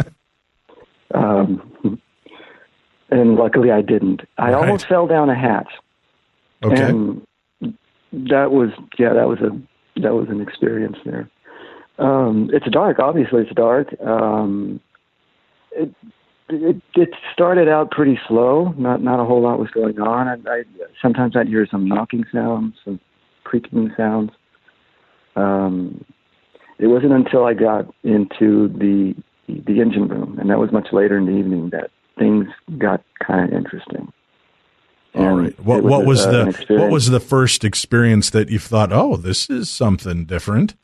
um, and luckily I didn't. I right. almost fell down a hatch. Okay. And that was, yeah, that was a that was an experience there. Um, it's dark. Obviously, it's dark. Um, it, it it started out pretty slow. Not not a whole lot was going on. I, I sometimes I'd hear some knocking sounds, some creaking sounds. Um, it wasn't until I got into the the engine room, and that was much later in the evening, that things got kind of interesting. And all right. What what was, was uh, the what was the first experience that you thought, oh, this is something different?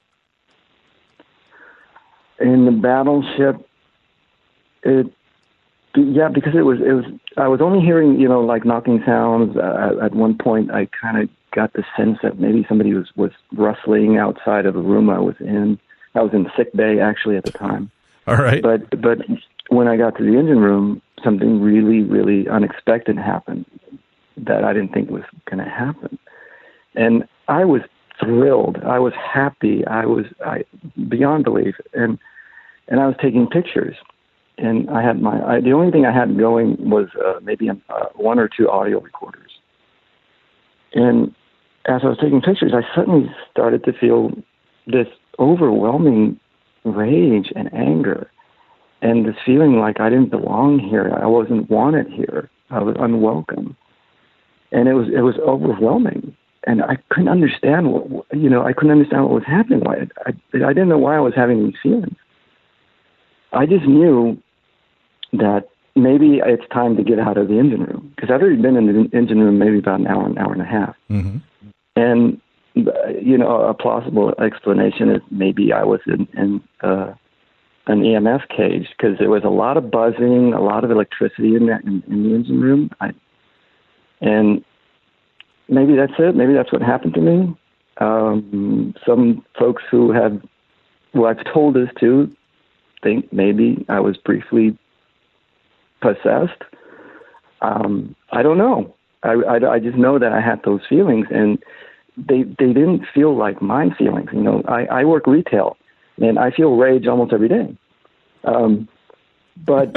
In the battleship, it yeah, because it was it was I was only hearing you know like knocking sounds. Uh, at one point, I kind of got the sense that maybe somebody was was rustling outside of the room I was in. I was in sick bay actually at the time. All right, but but when I got to the engine room, something really really unexpected happened that I didn't think was going to happen, and I was thrilled. I was happy. I was I, beyond belief, and and I was taking pictures. And I had my I, the only thing I had going was uh, maybe uh, one or two audio recorders. And as I was taking pictures, I suddenly started to feel this overwhelming rage and anger, and this feeling like I didn't belong here. I wasn't wanted here. I was unwelcome, and it was it was overwhelming. And I couldn't understand what, you know, I couldn't understand what was happening. Why I, I didn't know why I was having these feelings. I just knew that maybe it's time to get out of the engine room, because I've already been in the engine room maybe about an hour, an hour and a half. Mm-hmm. And, you know, a plausible explanation is maybe I was in, in uh, an E M F cage, because there was a lot of buzzing, a lot of electricity in that in, in the engine room. I, and maybe that's it. Maybe that's what happened to me. Um, some folks who have, who I've told this to, think maybe I was briefly possessed. Um, I don't know. I, I, I just know that I had those feelings, and they they didn't feel like my feelings. You know, I, I work retail, and I feel rage almost every day. Um, but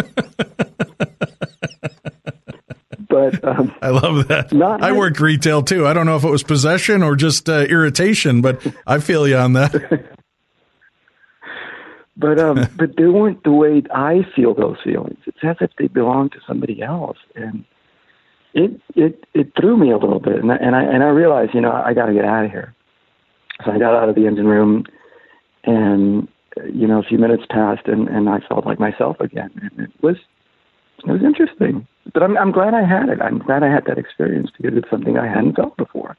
but um, I love that. Not, I worked retail too. I don't know if it was possession or just uh, irritation, but I feel you on that. But um, but they weren't the way I feel those feelings. It's as if they belong to somebody else, and it it it threw me a little bit. And I, and I and I realized, you know, I got to get out of here. So I got out of the engine room, and you know, a few minutes passed, and, and I felt like myself again. And it was it was interesting. But I'm I'm glad I had it. I'm glad I had that experience, because it's something I hadn't felt before.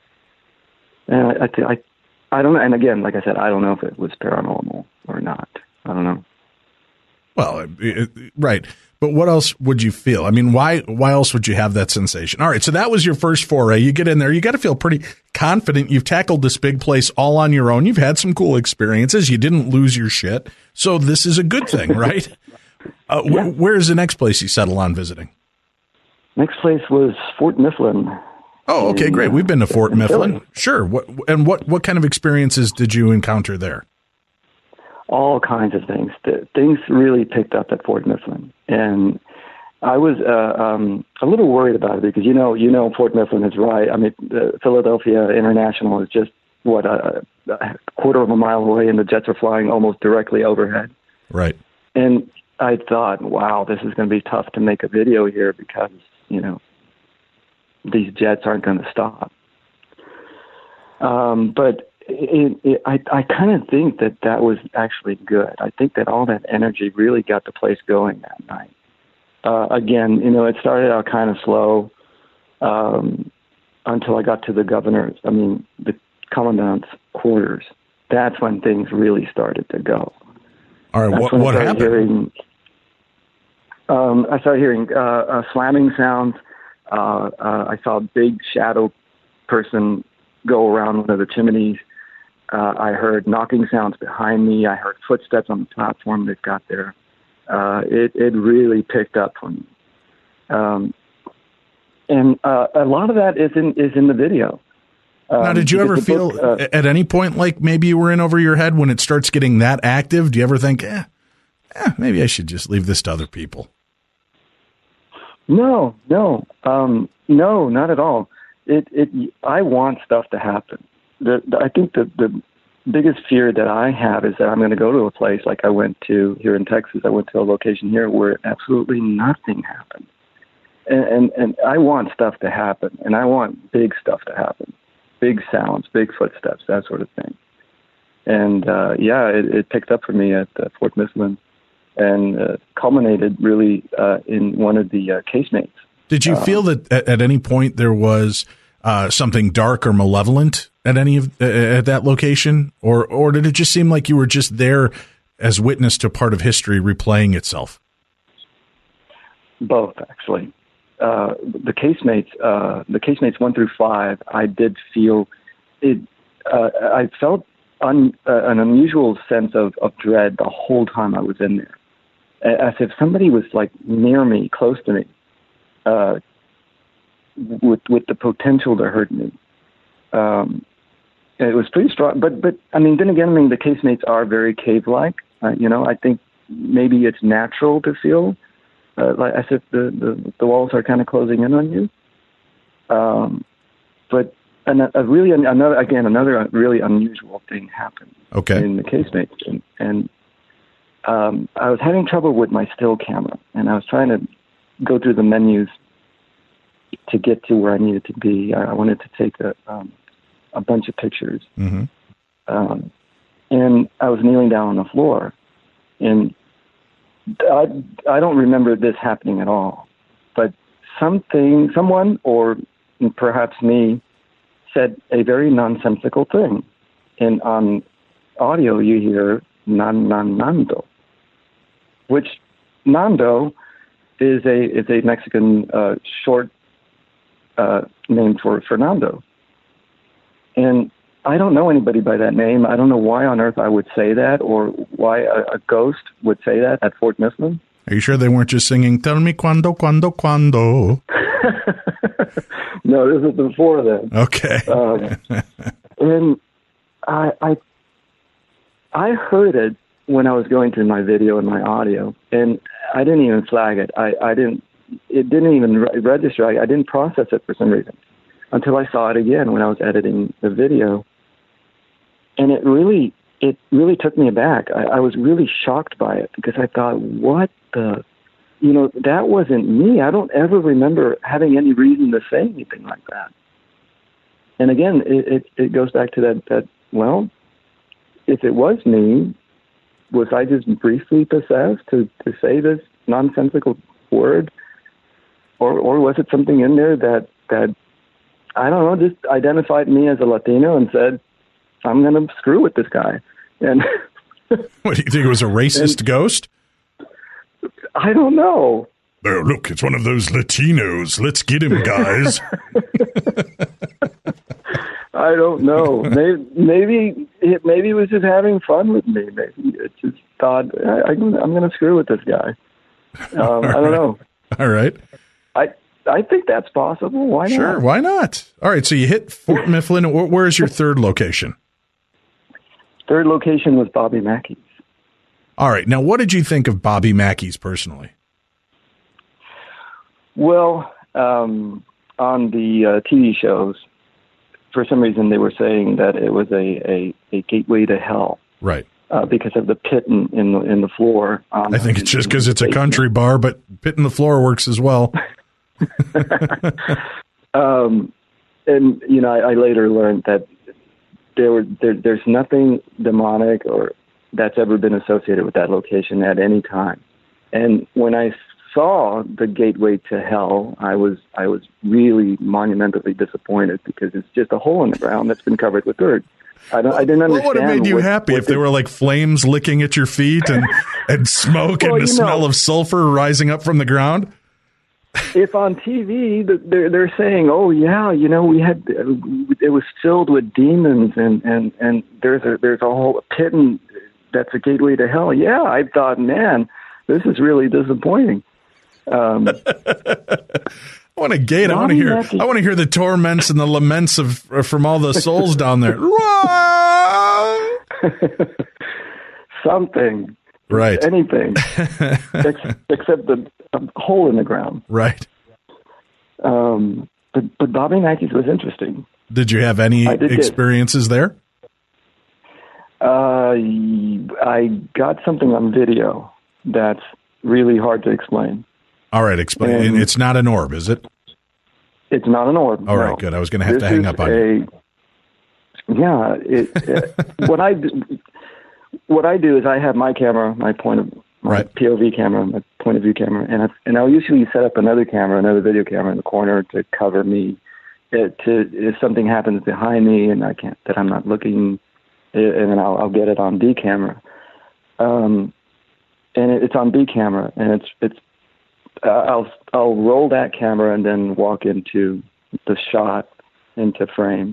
And I I, I I don't know. And again, like I said, I don't know if it was paranormal or not. I don't know. Well, it, it, right. But what else would you feel? I mean, why why else would you have that sensation? All right, so that was your first foray. You get in there, you got to feel pretty confident. You've tackled this big place all on your own. You've had some cool experiences. You didn't lose your shit. So this is a good thing, right? uh, yeah. wh- where is the next place you settle on visiting? Next place was Fort Mifflin. Oh, okay, in, great. We've been to Fort Mifflin. Philly. Sure. What and what what kind of experiences did you encounter there? All kinds of things. The, things really picked up at Fort Mifflin, and I was uh, um, a little worried about it because you know, you know, Fort Mifflin is right. I mean, the Philadelphia International is just what a, a quarter of a mile away, and the jets are flying almost directly overhead. Right. And I thought, wow, this is going to be tough to make a video here because you know these jets aren't going to stop. Um, but It, it, I, I kind of think that that was actually good. I think that all that energy really got the place going that night. Uh, again, you know, it started out kind of slow um, until I got to the governor's, I mean, the commandant's quarters. That's when things really started to go. All right, That's what, what happened? Hearing, um, I started hearing uh, uh, slamming sounds. Uh, uh, I saw a big shadow person go around one of the chimneys. Uh, I heard knocking sounds behind me. I heard footsteps on the platform that got there. Uh, it, it really picked up for me. Um, and uh, a lot of that is in is in the video. Um, now, did you ever feel book, uh, at any point like maybe you were in over your head when it starts getting that active? Do you ever think, eh, eh maybe I should just leave this to other people? No, no, um, no, not at all. It, it, I want stuff to happen. The, the, I think the, the biggest fear that I have is that I'm going to go to a place like I went to here in Texas. I went to a location here where absolutely nothing happened. And, and, and I want stuff to happen, and I want big stuff to happen, big sounds, big footsteps, that sort of thing. And, uh, yeah, it, it picked up for me at uh, Fort Mifflin and uh, culminated really uh, in one of the uh, casemates. Did you um, feel that at, at any point there was uh, something dark or malevolent at any of uh, at that location, or or did it just seem like you were just there as witness to part of history replaying itself? Both, actually. Uh, the casemates, uh, the casemates one through five, I did feel it. Uh, I felt un, uh, an unusual sense of, of dread the whole time I was in there, as if somebody was like near me, close to me, uh, with with the potential to hurt me. Um, it was pretty strong, but but I mean, then again, I mean, the casemates are very cave-like. Uh, you know, I think maybe it's natural to feel uh, like as if the, the the walls are kind of closing in on you. Um, but an, a really another again another really unusual thing happened. Okay. In the casemates, and, and um, I was having trouble with my still camera, and I was trying to go through the menus to get to where I needed to be. I wanted to take a um, a bunch of pictures. Mm-hmm. Um, and I was kneeling down on the floor. And I, I don't remember this happening at all. But something, someone, or perhaps me, said a very nonsensical thing. And on audio, you hear nan nan nando, which nando is a is a Mexican uh, short uh, name for Fernando. And I don't know anybody by that name. I don't know why on earth I would say that, or why a, a ghost would say that at Fort Mifflin. Are you sure they weren't just singing, "Tell me cuando, cuando, cuando"? No, this is before then. Okay. um, and I, I, I heard it when I was going through my video and my audio, and I didn't even flag it. I, I didn't. It didn't even re- register. I, I didn't process it for some reason until I saw it again when I was editing the video, and it really, it really took me aback. I, I was really shocked by it because I thought, what the, you know, that wasn't me. I don't ever remember having any reason to say anything like that. And again, it, it, it goes back to that, that, well, if it was me, was I just briefly possessed to, to say this nonsensical word? Or, or was it something in there that, that, I don't know, just identified me as a Latino and said, I'm going to screw with this guy. And What, do you think it was a racist And- ghost? I don't know. Oh, look, it's one of those Latinos. Let's get him, guys. I don't know. Maybe maybe it, maybe he was just having fun with me. Maybe it just thought I, I'm, I'm going to screw with this guy. Um, I don't know. All right. I I think that's possible. Why not? Sure, why not? All right, so you hit Fort Mifflin. Wh- Where's your third location? Third location was Bobby Mackey's. All right, now what did you think of Bobby Mackey's personally? Well, um, on the uh, T V shows, for some reason they were saying that it was a, a, a gateway to hell. Right. Uh, because of the pit in, in the in the floor. Um, I think it's just because it's a basement. country bar, but pit in the floor works as well. um, and you know, I, I later learned that there were there, there's nothing demonic or that's ever been associated with that location at any time. And when I saw the gateway to hell, I was I was really monumentally disappointed because it's just a hole in the ground that's been covered with dirt. I don't. I didn't understand. What would have made you what, happy what if there the, were like flames licking at your feet and, and smoke Well, and the you smell know- of sulfur rising up from the ground? If on T V the- they're they're saying, "Oh yeah, you know, we had it was filled with demons and and and there's a there's a whole pit and that's a gateway to hell." Yeah, I thought, man, this is really disappointing. Um, I want a gate. I want to Bobby hear. Mackey. I want to hear the torments and the laments of from all the souls down there. something, Right. anything, ex- except the a hole in the ground. Right. Um, but but Bobby Mackey's was interesting. Did you have any I did get- experiences there? Uh, I got something on video that's really hard to explain. All right, explain. And- And it's not an orb, is it? It's not an orb. All no. right, good. I was going to have This to hang is up on you. a, Yeah, it, it, what I do, what I do is I have my camera, my point of my Right. P O V camera, my point of view camera, and I, and I'll usually set up another camera, another video camera in the corner to cover me. It, to if something happens behind me and I can't that I'm not looking, and then I'll, I'll get it on B camera. Um, and it, it's on B camera, and it's it's. Uh, I'll I'll roll that camera and then walk into the shot, into frame.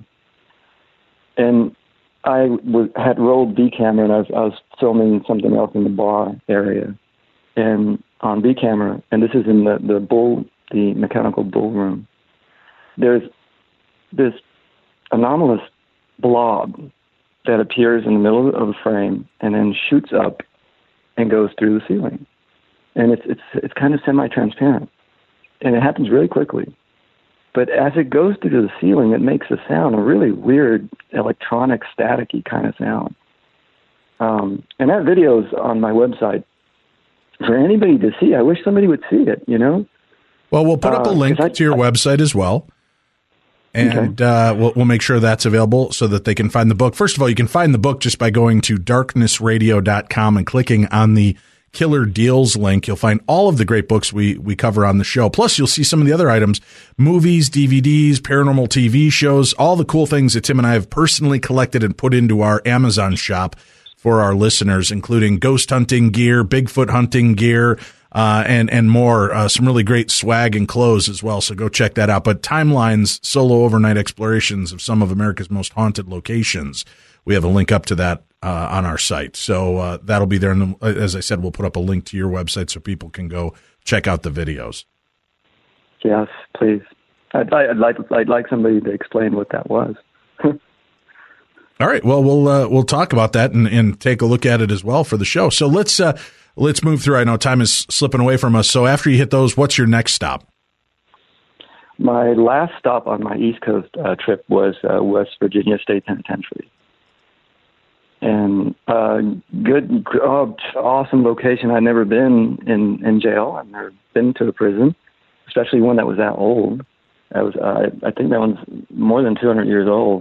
And I was, had rolled B camera, and I was, I was filming something else in the bar area, and on B camera, and this is in the the bull, the mechanical bull room. There's this anomalous blob that appears in the middle of the frame and then shoots up and goes through the ceiling. And it's it's it's kind of semi-transparent, and it happens really quickly. But as it goes through the ceiling, it makes a sound, a really weird electronic, staticky kind of sound. Um, and that video is on my website for anybody to see. I wish somebody would see it. You know. Well, we'll put up a Uh, link 'cause I- to your website as well. And uh, we'll, we'll make sure that's available so that they can find the book. First of all, you can find the book just by going to darkness radio dot com and clicking on the Killer Deals link. You'll find all of the great books we, we cover on the show. Plus, you'll see some of the other items, movies, D V Ds, paranormal T V shows, all the cool things that Tim and I have personally collected and put into our Amazon shop for our listeners, including ghost hunting gear, Bigfoot hunting gear, uh, and, and more, uh, some really great swag and clothes as well. So go check that out. But Timelines, solo overnight explorations of some of America's most haunted locations. We have a link up to that, uh, on our site. So, uh, that'll be there. And as I said, we'll put up a link to your website so people can go check out the videos. Yes, please. I'd, I'd like I'd like somebody to explain what that was. All right. Well, we'll uh, we'll talk about that and, and take a look at it as well for the show. So let's uh, let's move through. I know time is slipping away from us. So after you hit those, what's your next stop? My last stop on my East Coast uh, trip was uh, West Virginia State Penitentiary, and uh, good, oh, awesome location. I'd never been in, in jail. I've never been to a prison, especially one that was that old. That was uh, I think that one's more than two hundred years old.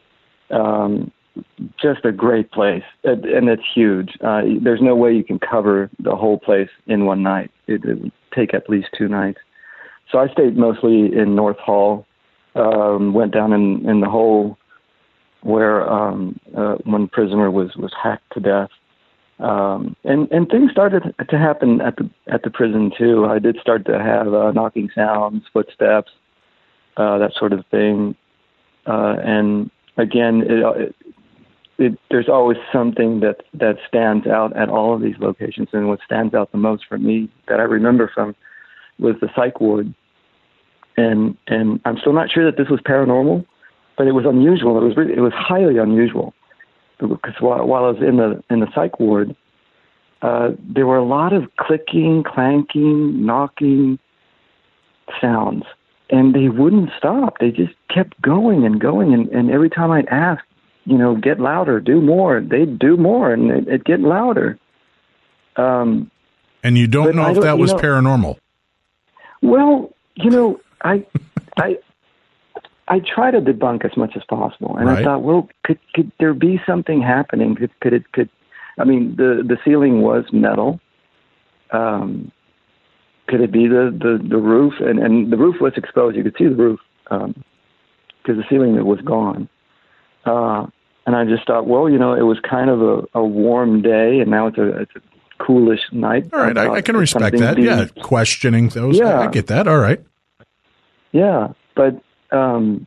Um, just a great place, and, and it's huge. Uh, there's no way you can cover the whole place in one night. It, it would take at least two nights. So I stayed mostly in North Hall, um, went down in, in the hole where um, uh, one prisoner was, was hacked to death, Um, and, and things started to happen at the at the prison too. I did start to have uh, knocking sounds, footsteps, uh, that sort of thing. Uh, and again, it, it, it, there's always something that, that stands out at all of these locations. And what stands out the most for me that I remember from was the psych ward. And and I'm still not sure that this was paranormal, but it was unusual. It was really, it was highly unusual. Because while, while I was in the in the psych ward, uh, there were a lot of clicking, clanking, knocking sounds, and they wouldn't stop. They just kept going and going. And, and every time I'd ask, you know, get louder, do more, they'd do more, and it, it'd get louder. Um, and you don't know if don't, that was know, paranormal. Well, you know, I, I. I try to debunk as much as possible, and right. I thought, well, could could there be something happening? Could could it could? I mean, the, the ceiling was metal. Um, could it be the, the, the roof? And, and the roof was exposed. You could see the roof because um, the ceiling was gone. Uh, and I just thought, well, you know, it was kind of a, a warm day, and now it's a, it's a coolish night. All right, I, I can respect that. Be, yeah, questioning those. Yeah, I get that. All right. Yeah, but. Um,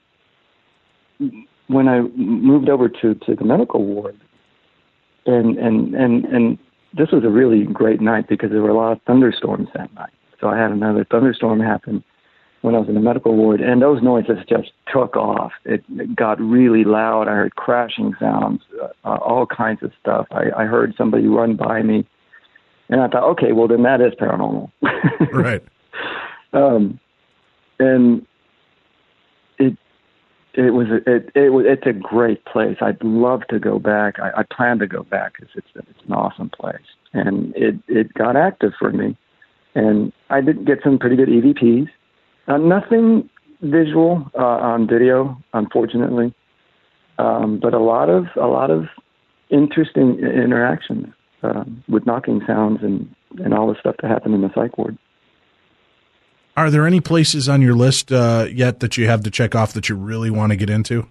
when I moved over to, to the medical ward, and, and, and, and this was a really great night because there were a lot of thunderstorms that night. So I had another thunderstorm happen when I was in the medical ward, and those noises just took off. It, it got really loud. I heard crashing sounds, uh, all kinds of stuff. I, I heard somebody run by me, and I thought, okay, well, then that is paranormal. Right. Um, and it, It was it it was it's a great place. I'd love to go back. I, I plan to go back because it's it's an awesome place, and it it got active for me, and I did get some pretty good E V Ps. Uh, nothing visual uh, on video, unfortunately, um, but a lot of a lot of interesting interactions uh, with knocking sounds and and all the stuff that happened in the psych ward. Are there any places on your list uh, yet that you have to check off that you really want to get into?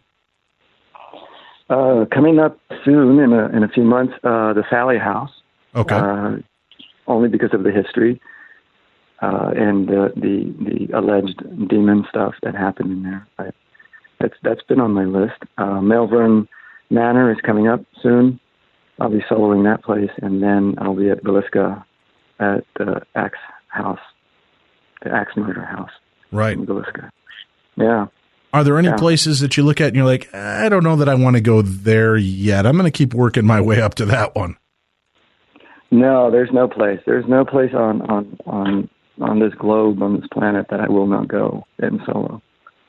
Uh, coming up soon, in a, in a few months, uh, the Sallie House. Okay. Uh, only because of the history uh, and uh, the the alleged demon stuff that happened in there. I, that's that's been on my list. Uh, Malvern Manor is coming up soon. I'll be soloing that place, and then I'll be at Villisca at the Axe House. The Axe Murder House. Right. In Villisca. Yeah. Are there any yeah. places that you look at and you're like, I don't know that I want to go there yet. I'm going to keep working my way up to that one. No, there's no place. There's no place on, on, on, on this globe, on this planet, that I will not go in solo.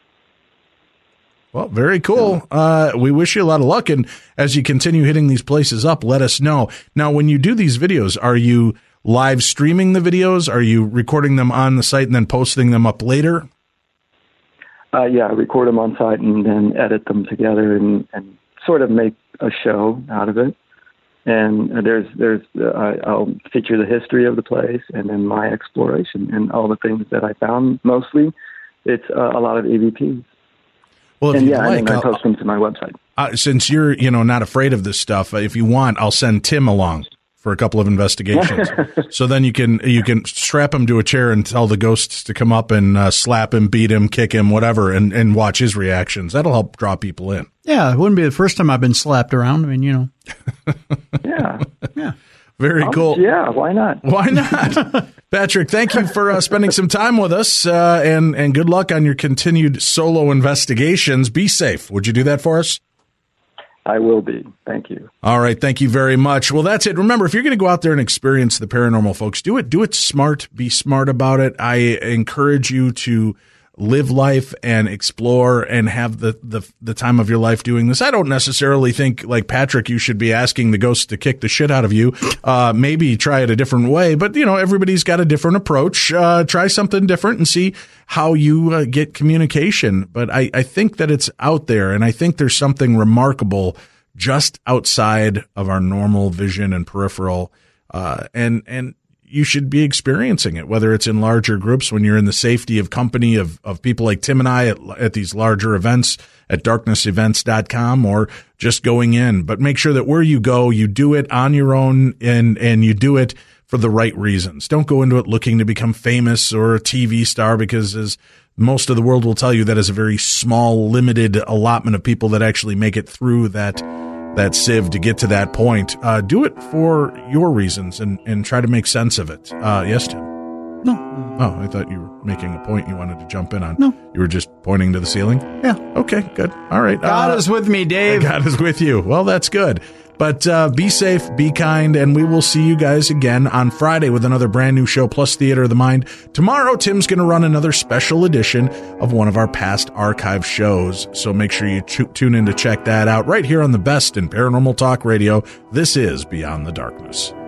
Well, very cool. Uh, we wish you a lot of luck. And as you continue hitting these places up, let us know. Now, when you do these videos, are you live streaming the videos? Are you recording them on the site and then posting them up later? Uh, yeah, I record them on site and then edit them together and, and sort of make a show out of it. And there's there's uh, I'll feature the history of the place and then my exploration and all the things that I found. Mostly, it's uh, a lot of E V Ps. Well, if and you yeah, like, and I I'll, post them to my website. Uh, since you're you know not afraid of this stuff, uh, if you want, I'll send Tim along for a couple of investigations. So then you can you can strap him to a chair and tell the ghosts to come up and uh, slap him, beat him, kick him, whatever, and, and watch his reactions. That'll help draw people in. Yeah, it wouldn't be the first time I've been slapped around. I mean, you know. Yeah. Yeah. Very um, cool. Yeah, why not? Why not? Patrick, thank you for uh, spending some time with us, uh, and, and good luck on your continued solo investigations. Be safe. Would you do that for us? I will be. Thank you. All right. Thank you very much. Well, that's it. Remember, if you're going to go out there and experience the paranormal, folks, do it. Do it smart. Be smart about it. I encourage you to live life and explore and have the, the, the time of your life doing this. I don't necessarily think, like Patrick, you should be asking the ghosts to kick the shit out of you. Uh, maybe try it a different way, but you know, everybody's got a different approach. Uh, try something different and see how you uh, get communication. But I, I think that it's out there, and I think there's something remarkable just outside of our normal vision and peripheral. Uh, and, and, you should be experiencing it, whether it's in larger groups when you're in the safety of company of, of people like Tim and I at, at these larger events at darkness events dot com, or just going in. But make sure that where you go, you do it on your own and, and you do it for the right reasons. Don't go into it looking to become famous or a T V star, because as most of the world will tell you, that is a very small, limited allotment of people that actually make it through that that sieve to get to that point. Uh, do it for your reasons and, and try to make sense of it. Uh, yes, Tim? No. Oh, I thought you were making a point you wanted to jump in on. No. You were just pointing to the ceiling? Yeah. Okay, good. All right. God uh, is with me, Dave. God is with you. Well, that's good. But uh, be safe, be kind, and we will see you guys again on Friday with another brand new show, plus Theater of the Mind. Tomorrow, Tim's going to run another special edition of one of our past archive shows, so make sure you t- tune in to check that out right here on the best in paranormal talk radio. This is Beyond the Darkness.